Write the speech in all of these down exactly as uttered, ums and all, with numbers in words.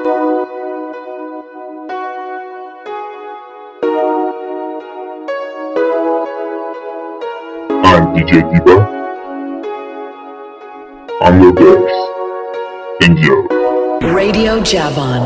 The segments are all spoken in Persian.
I'm D J Diva. I'm your bass. Indio. Radio Javan.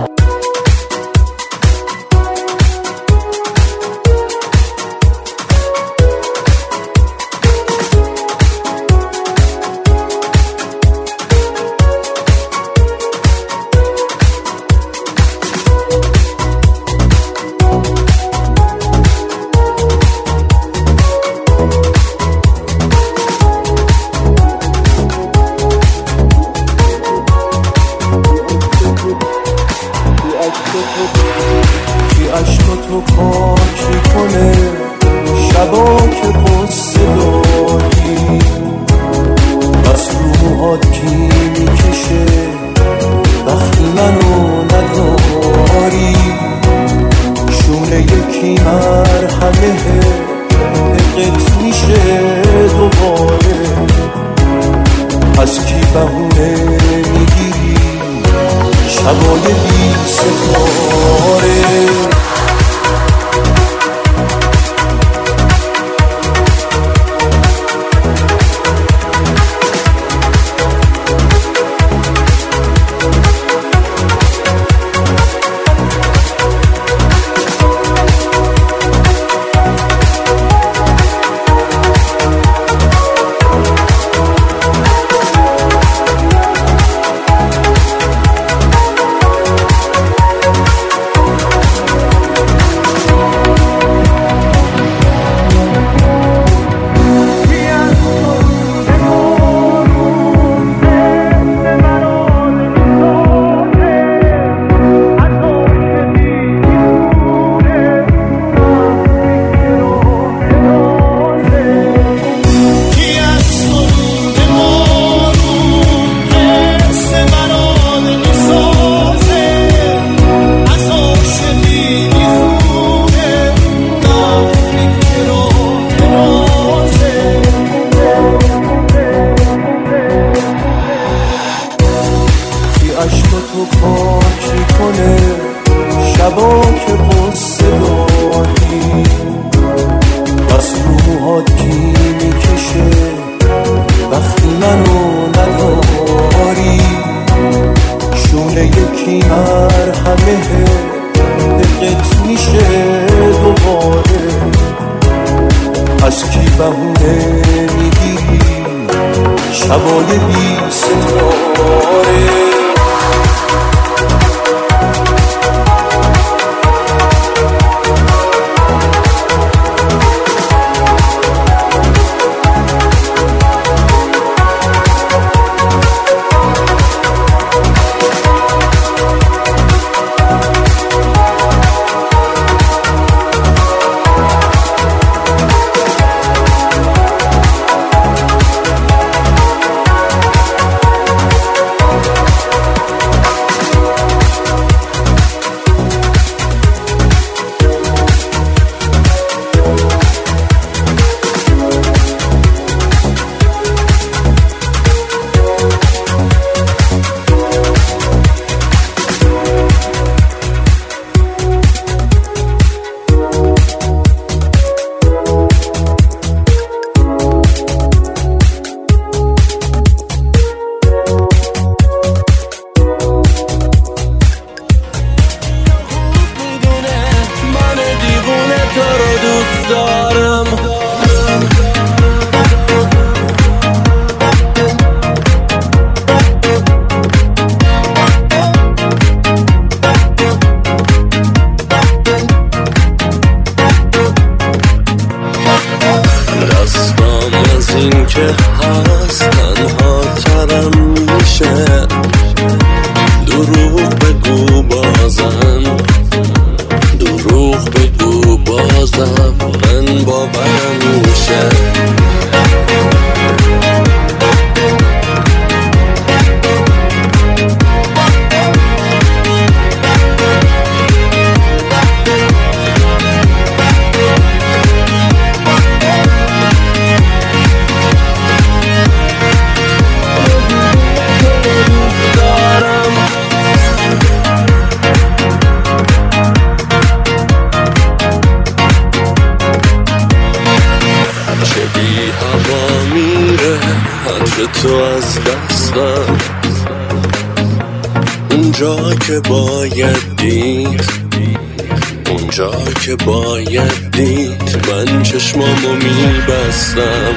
اونجا که باید دید، اونجا که باید دید، من چشمامو میبستم.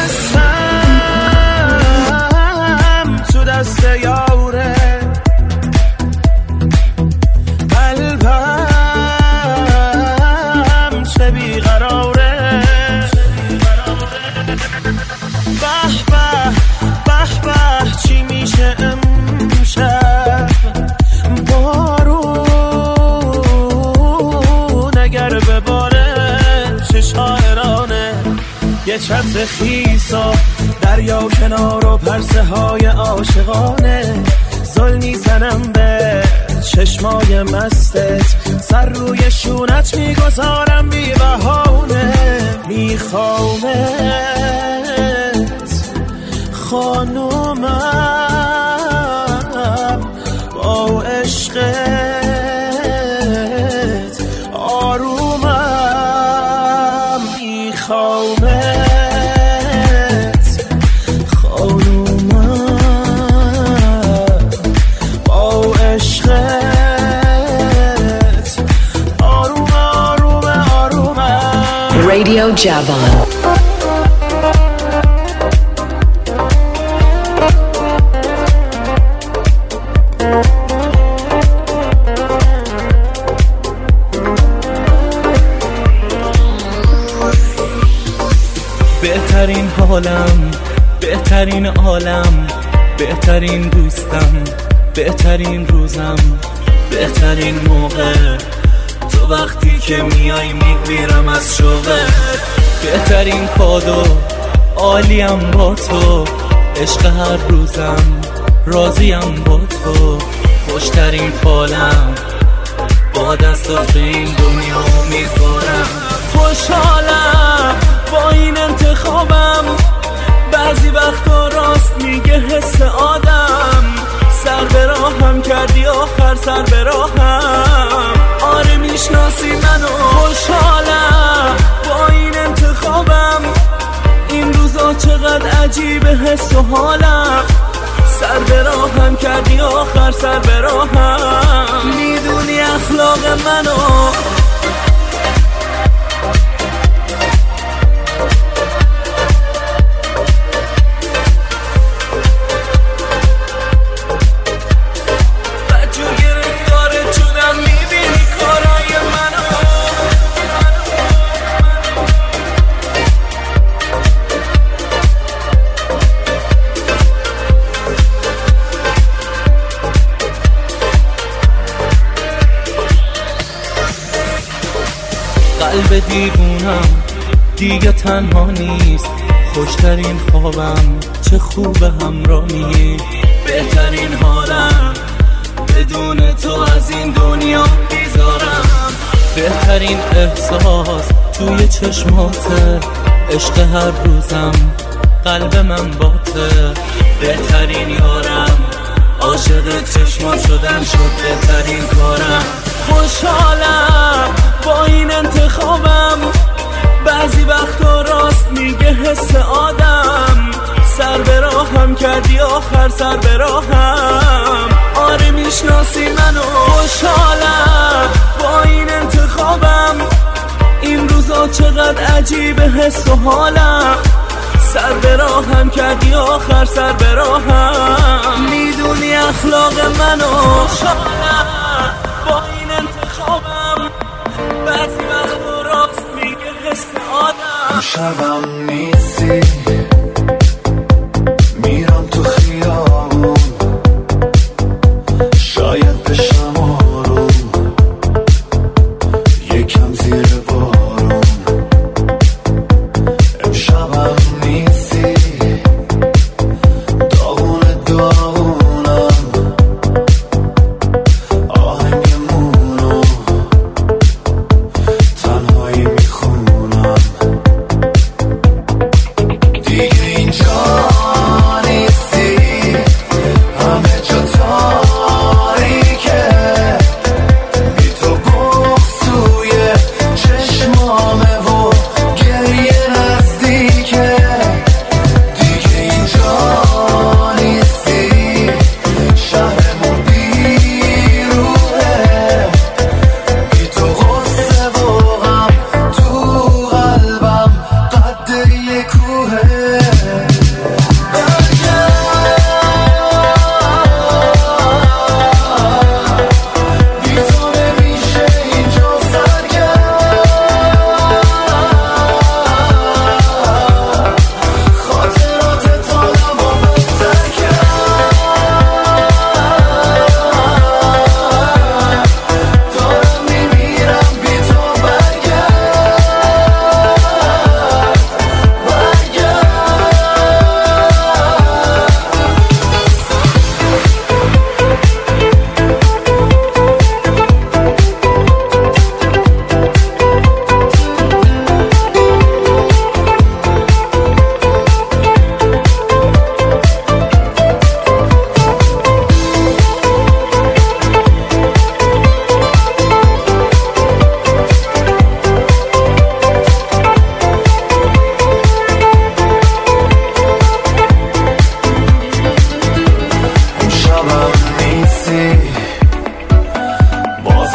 دستم تو دست یاره، قلبم چه بیقراره. به به به به چی میشه امشب، بارون اگر بباره چه شاعرانه. یه چتر خیسا دریا کنار و پرسه های عاشقانه. زل میزنم به چشمای مستت، سر روی شونت میگذارم بی بهانه. میخوامت خانومم، با عشقت آرومم. میخوامت خانومم، با عشقت آروم آروم آرومم. Radio Javan. بهترین حالم، بهترین عالم، بهترین دوستم، بهترین روزم، بهترین موقع تو وقتی که میای میگیرم از شوقت. بهترین کادو عالیم با تو، عشق هر روزم راضیم با تو. خوشترین فالم با دستات به این دنیا میذارم. خوشحالم با این انتخابم، بعضی وقتا راست میگه حس آدم. سر به راهم کردی آخر سر به راهم، آره میشناسی منو. خوشحالم با این انتخابم، این روزا چقدر عجیبه حس و حالم. سر به راهم کردی آخر سر به راهم، میدونی اخلاق منو. قلب دیوونم دیگه تنها نیست، خوشترین خوابم چه خوب همراهی. بهترین حالم بدون تو از این دنیا بیزارم. بهترین احساس توی چشماته، عشق هر روزم قلب من باته. بهترین یارم عاشق چشمات شدن شد بهترین کارم. خوشحالم با این انتخابم، بعضی وقتا راست میگه حس آدم. سر به راهم کردی آخر سر به راهم، آره میشناسی منو. خوشحالم با این انتخابم، این روزا چقدر عجیبه حس و حالم. سر به راهم کردی آخر سر به راهم، میدونی اخلاق منو. خوشحالم با این انتخابم، بعضی وقتا راست میگه حس آدم. شبم نیستی میرم تو خیابون، شاید بشم آروم یکم زیر بارون. امشبم نیستی داغون داغونم، آهنگمونو تنهایی میخونم.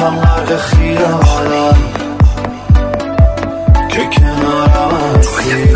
رفتم غرق خیالم که کنارم هستی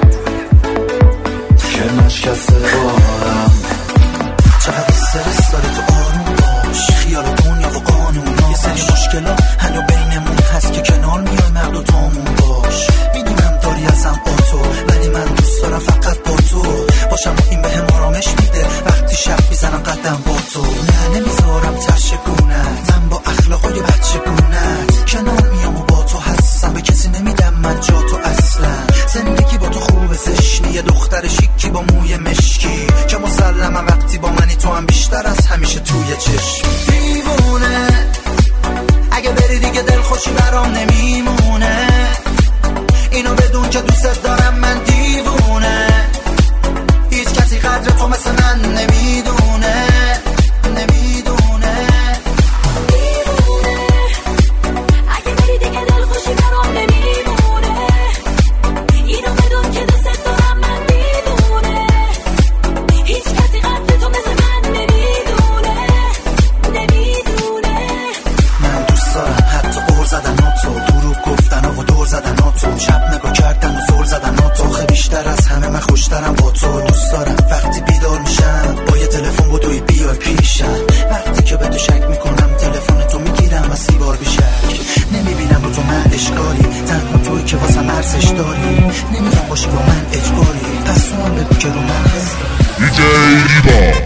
که نشکسته بارم. چقدر استرس داره تو آروم باش، خیال دنیا و قانون یه سری مشکلات هنو بینمون هست که کنار میای مرد و تامون باش. میدونم داری ازم با تو ولی من دوست دارم فقط با تو باشم. این به هم آرامش میده وقتی شب میزنم قدم با تو. نه نمیذارم ترشگونت، من با اخلاقای بچه گونت کنار میام و با تو هستم. به کسی نمیدم من جا تو اصلا. زندگی با تو خوبه زشنی، یه دختر شیکی با موی مشکی که مسلمم وقتی با منی تو هم بیشتر از همیشه توی چشم. دیوونه اگه بری دیگه دل خوشی برام نمیمونه، اینو بدون که دوست دارم من دیوونه. هیچ کسی قدر تو مثل من نمیدونه نمیدونه. دیوونه اگه بری دیگه دل خوشی برام نمیمونه، اینو بدون که دوست دارم من دیوونه. هیچ کسی قدر تو مثل من نمیدونه نمیدونه. من دوست دارم حتی قول زدن ها تو، دروغ گفتن و دور زدن ها تو، شب نگاه کردن و زور زدن ها تو. خیلی بیشتر از همه من خوشترم با تو. دوست دارم وقتی بیدار میشم با یه تلفن بدوی بیای پیشم. وقتی که به تو شک میکنم تلفن تو میگیرم و سیگار بیشک. نمیبینم رو تو من اشکالی، تنها توی که واسم ارزش داری. نمیخوام باشی با من اجباری، پس تو هم بگو که رو من هستی. دیجی ایبا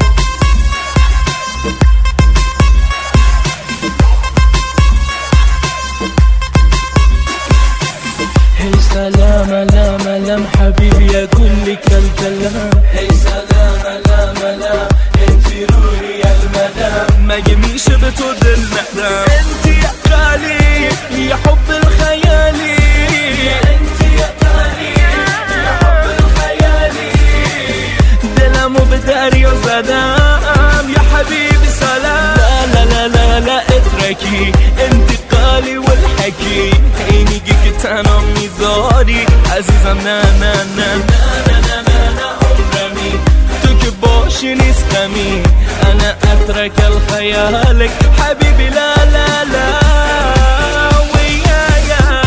هی سلام علام علام حبيبي اقول لك الكلام. هی سلام علام علام انتي روحي يا المدام. مگه میشه به تو دل ندم؟ انتي يا غالي يا حب الخيالي، انتي يا غالي يا حب الخيالي. دلمو به دریا زدم يا حبيبي سلام. لا لا لا لا اتركي انتقالي والحكي. هی میگی که تنها میذاری عزیزم. نه نه نه نه نه نه نه عمرمی تو که باشی نیست غمی. انا اترك الخيالك حبيبي لا لا لا ويايا.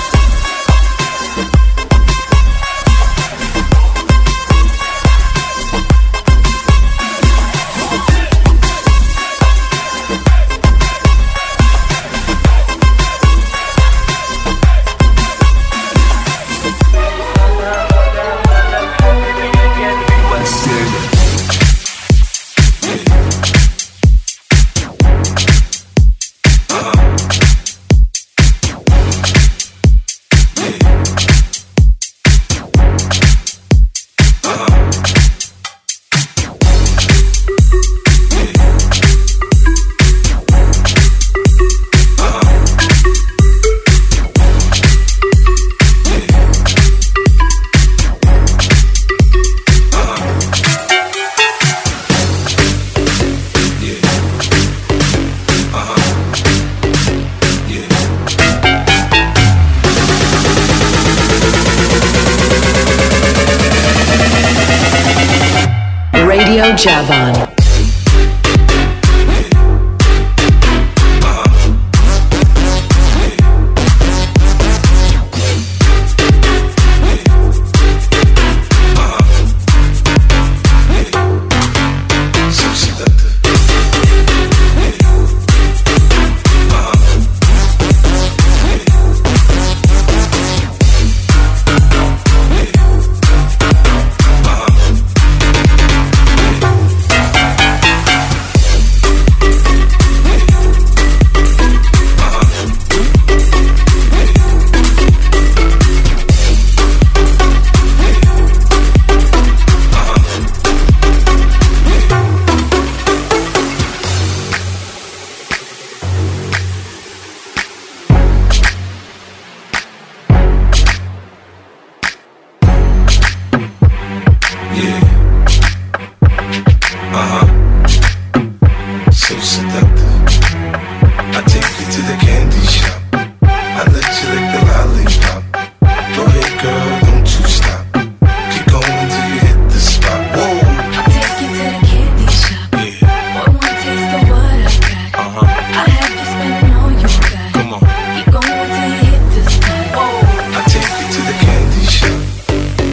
Radio Javan.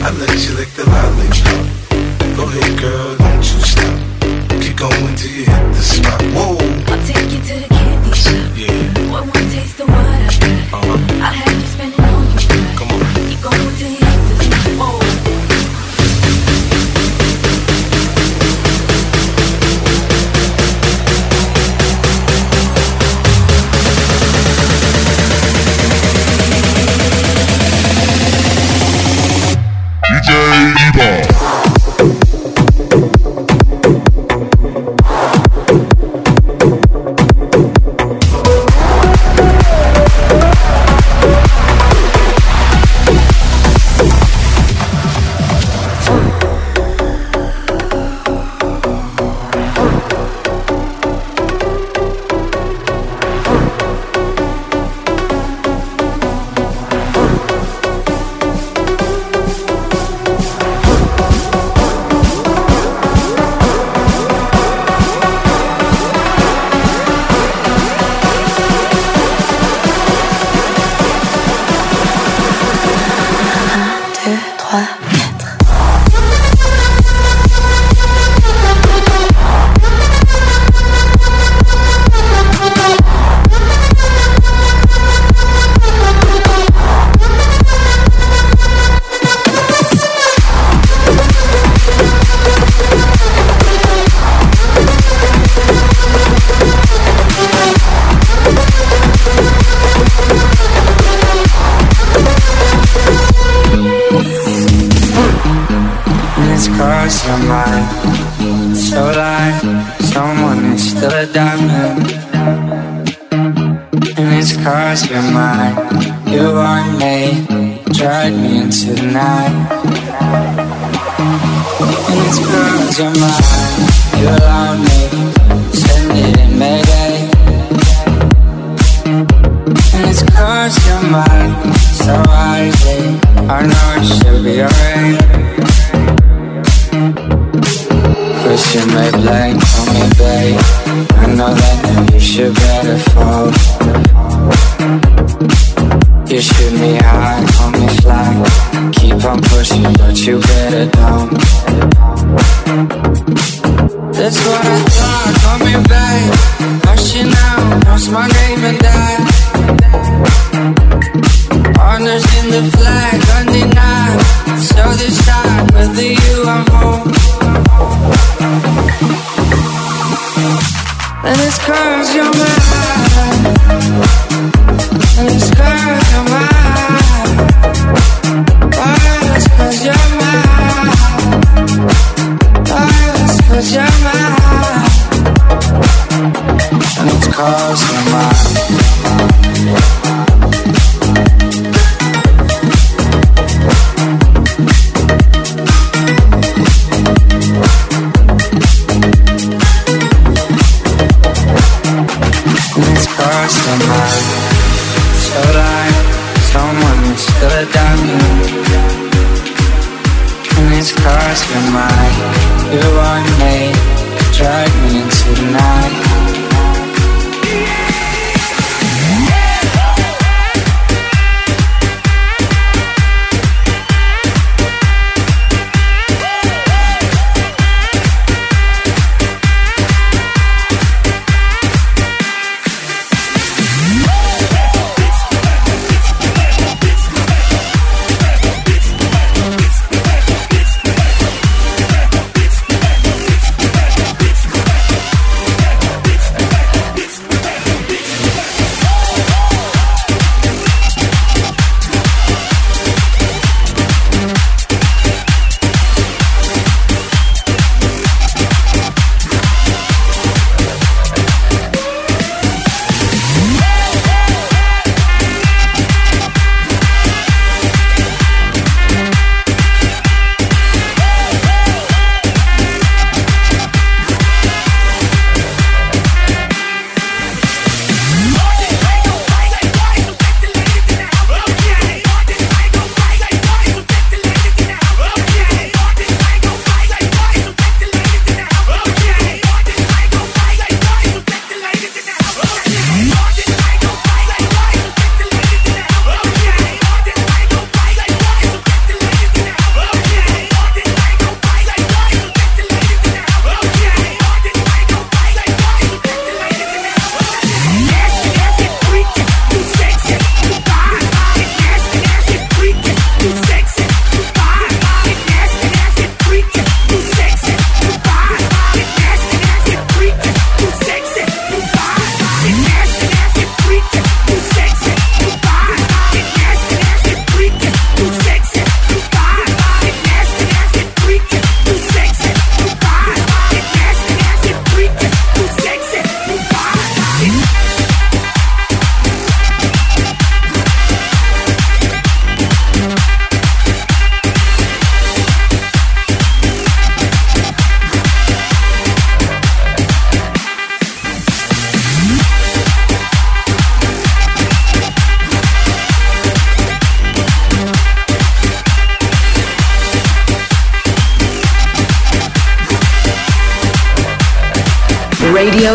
I let you lick the lollipop. Go ahead, girl, don't you stop. Keep going till you hit the spot. Whoa. I'll take you to the candy shop. Yeah. One more taste of what I got. Uh-huh. I'll have you spending all you got. Come on. Keep going till you hit the spot. Whoa. D J Evo.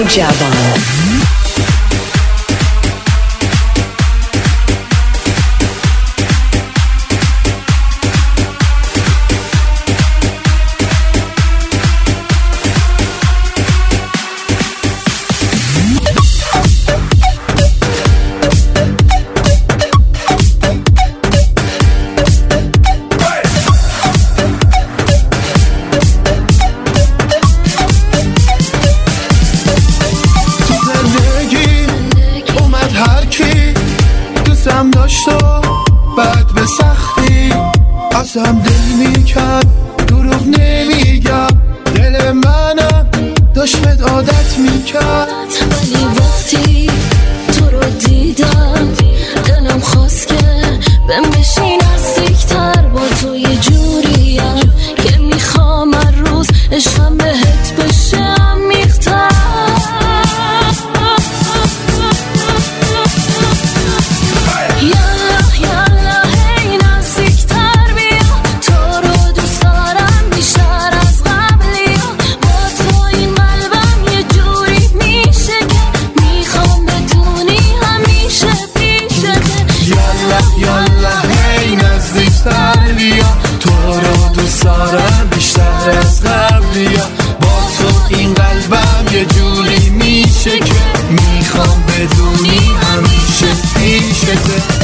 Javan. ازم دل میکرد دروغ نمیگم دل منم داشت بهت عادت میکرد ولی وقتی تو رو دیدم دلم خواست که بهم بشی نزدیکتر با تو یه جوریم که میخوام هر روز عشقم بهت بشه عمیق‌تر دارم بیشتر از قبلیا با تو این قلبم یه جوری میشه که میخوام بدونی همیشه پیشته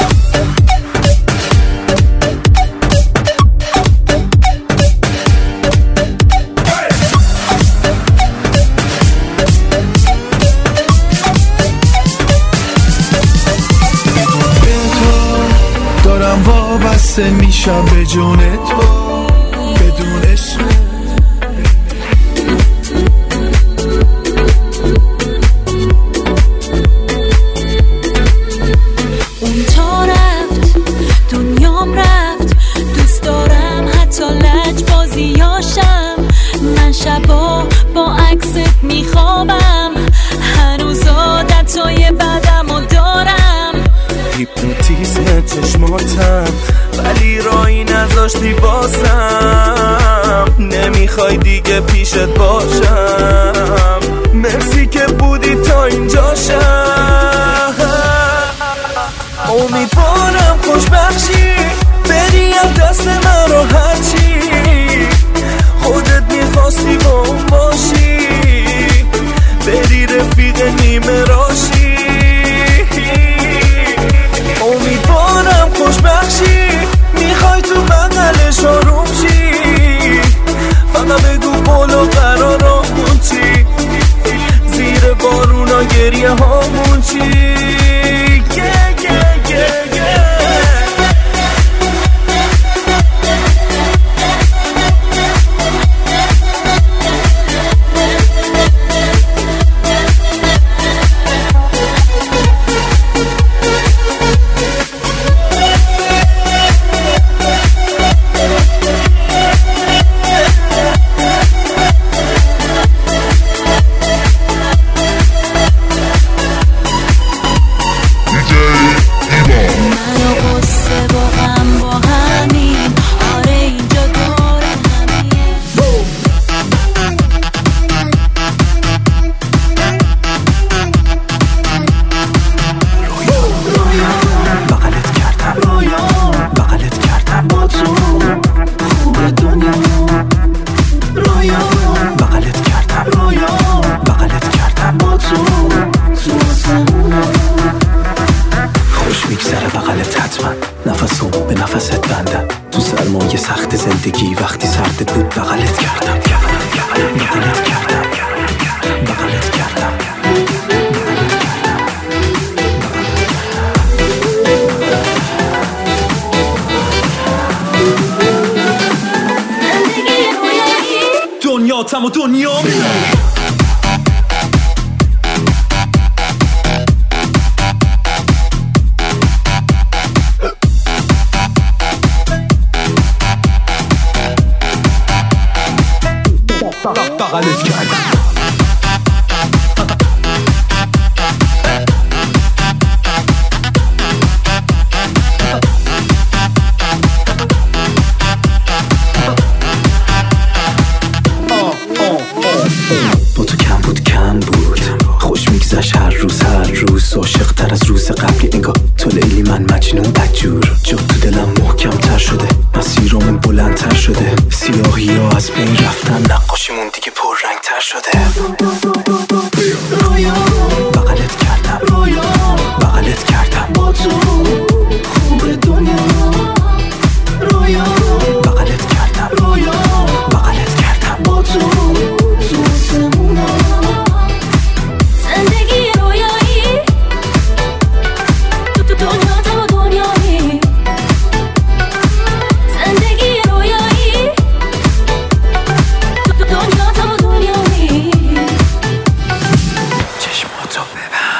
دارم وابسته میشم به جون تو بدون عشق اون تا رفت دنیام رفت دوست دارم حتی لج بازیاشم من شبا با عکست میخوابم هنوز عادتای بدمو دارم هیپنوتیزم چشماتم ولی رایی نذاشتی باسم نمیخوای دیگه پیشت باشم مرسی که بودی تا اینجاشم امیدوارم خوشبخشی بری از دست من رو هرچی خودت میخواستی با اون باشی بری رفیق نیمه راشی امیدوارم خوشبخشی میخوای تو بغلش آروم چی فقط بگو بولو قرارمون چی زیر بارونا گریه هامون چی yeah, yeah, yeah, yeah. دنیاتم و دنیا بغلت کردم عاشق تر از روز قبلی، انگار تو لیلی من مجنون بدجور. جا تو دلم محکم تر شده، مسیرمون بلندتر شده، سیاهی ها از بین رفتن، نقاشیمون دیگه پررنگ تر شده. رویا بغلت کردم، رویا بغلت کردم، با تو خوب دنیا. رویا بغلت کردم، رویا بغلت کردم، با تو تو آسمونا. زندگی رویایی تو تو دنیا تو دنیایی. زندگی رویایی تو تو دنیا تو دنیایی. چشماتو ببند.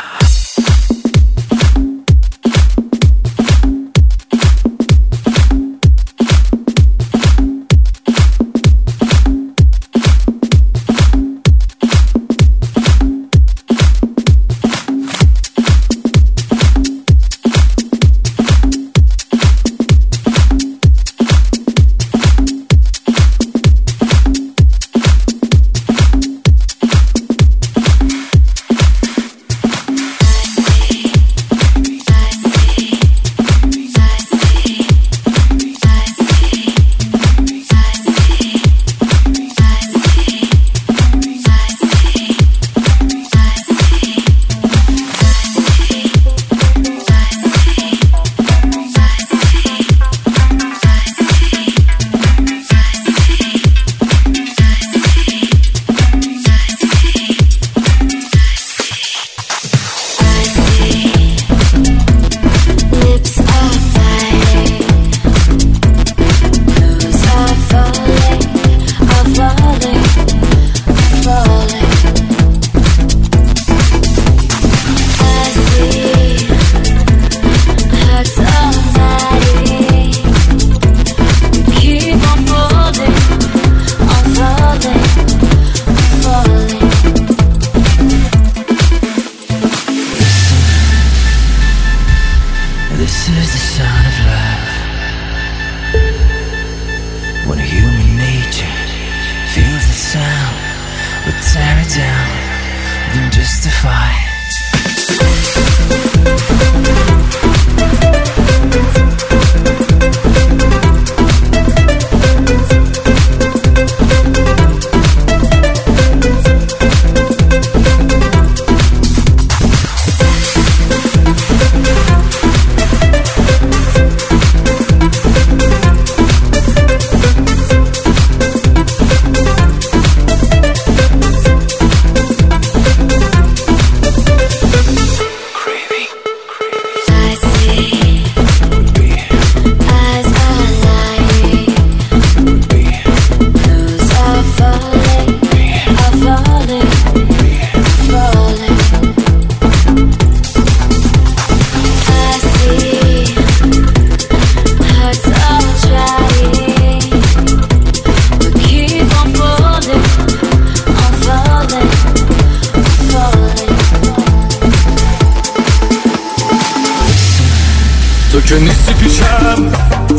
که نیستی پیشم،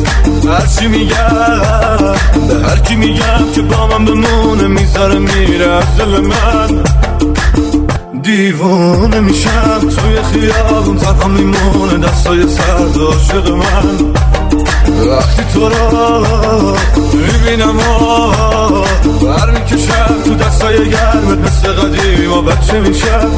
هرچی میگم به هر کی میگم که با من بمونه میذاره میره از دل من. دیوانه میشم توی خیابون تنها میمونه دستای سرد عاشق من. وقتی تو را میبینم بر میکشم تو دستای گرمت مثل قدیم و بچه میشم.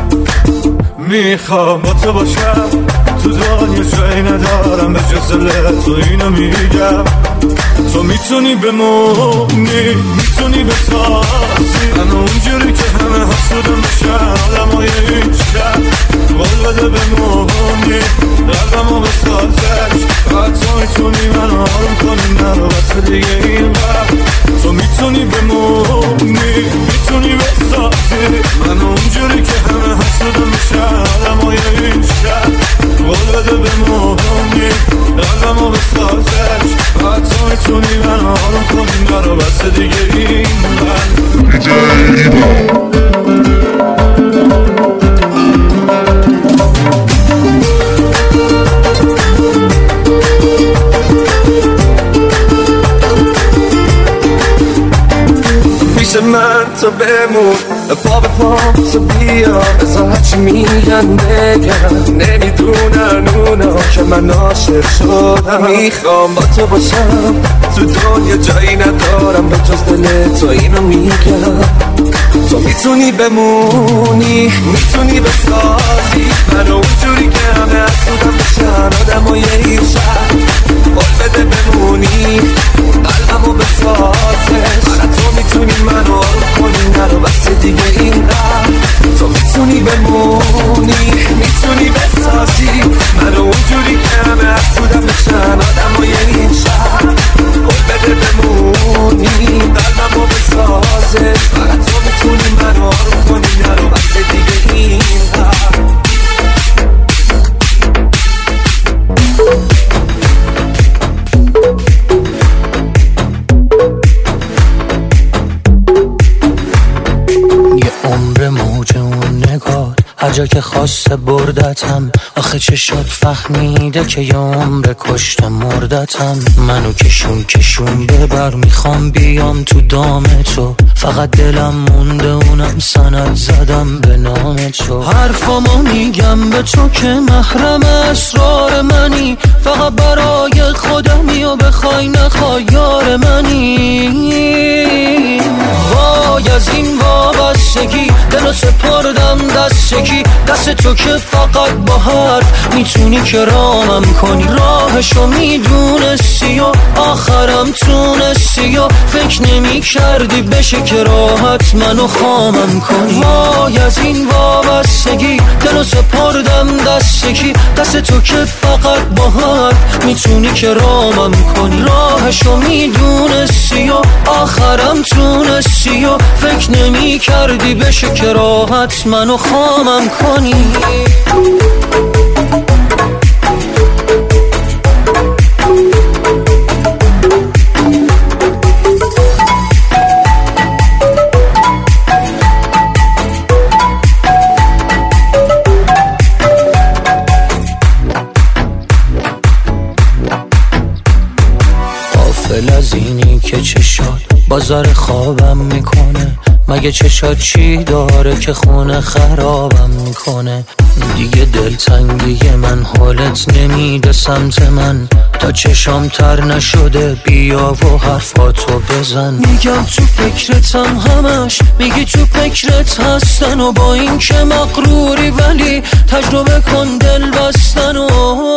میخوام با تو باشم تو دنیا جایی ندارم به جز دل تو اینو میگم. تو میتونی بمونی میتونی بسازی من اونجوری که همه حسودم بشن آدم های این شب قول بده بمونی قلبمو بسازش و تو میتونی من آروم کنی نرو بس دیگه این وقت. تو میتونی بمونی میتونی بسازی من اونجوری که همه حسودم بشن آدم های این شب قول بده بمونی قلبمو بسازش و تو میتونی من آروم کنی نرو بس دیگه این وقت. دیجی ایبا پیش من تو بمون پا به پا تو بیا بذار چی میگن بگم نمیدونن اونا که من عاشق شدم میخوام با تو باشم تو دنیا جایی ندارم به جز دل تو اینو میگم تو میتونی بمونی میتونی بسازی منو اونجوری که همه اصودم بشن آدم های این شهر قول بده بمونی قلبمو بسازش فقط تو میتونی منو آروم کنی نرو بس دیگه این قلب تو میتونی بمونی میتونی بسازی منو اونجوری که همه اصودم بشن آدم های این شهر قول بده بمونی قلبمو بسازش فقط تو میتونی منو آروم کنی نرو بس دیگه این قلب عمر موج اون نگاه هر جا که خواسته بردتم آخه چشات فهمیده که یه عمر کشتم مردتم منو کشون کشون ببر میخوام بیام تو دام تو فقط دلم مونده اونم سند زدم به نام تو حرفامو میگم به تو که محرم اسرار منی فقط برای خودمی و بخوای نخوای یار منی وای از این وابستگی دلو سپردم دستگی دست تو که فقط با حرف میتونی که رامم کنی راهشو میدونستی و آخرم تونستی و فکر نمی کردی بشه که راحت منو خامم کنی وای از این وابستگی دلو سپردم دستگی دست تو که فقط با حرف میتونی که رامم کنی راهشو میدونستی و آخرم تونستی و فکر نمی کردی بشه که راحت منو خامم کنی غافل از اینی که چشات بازار خوابم میکنه مگه چشات چی داره که خونه خرابم میکنه دیگه دلتنگی من حالت نمیده سمت من تا چشام تر نشده بیا و حرفاتو بزن میگم تو فکرتم همش میگی تو فکرت هستن و با این که مغروری ولی تجربه کن دل بستن و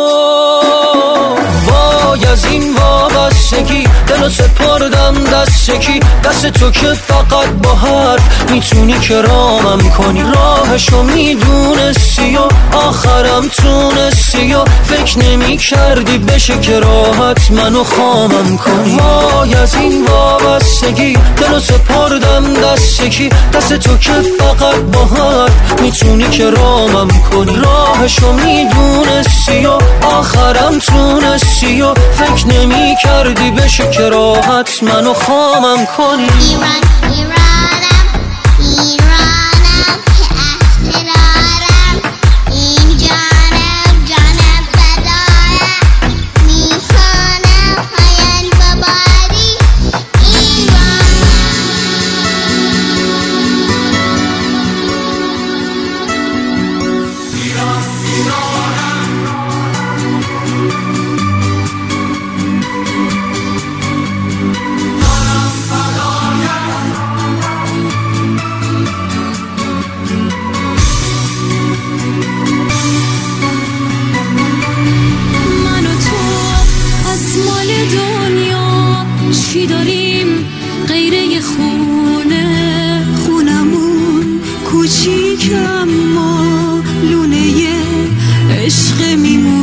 وای از این وابستگی دلو سپردم دستگی دست تو که فقط با حرف میتونی که رامم کنی راهشو میدونستی و آخرم تونستی و فکر نمی کردی بشه که راحت منو خامم کنی وای از این وابستگی دلو سپردم دستگی دست تو که فقط با حرف میتونی که رامم کنی راهشو میدونستی و آخرم تونستی و فکر نمی کردی بشه که راحت منو خامم کنی ایران ایرانم ایرانم که احترارم این جانم جانم فدایم میکنم پایان بباری ایرانم ایران ایرانم چی داریم غیره خونه خونمون کوچیک اما لونه عشق میمون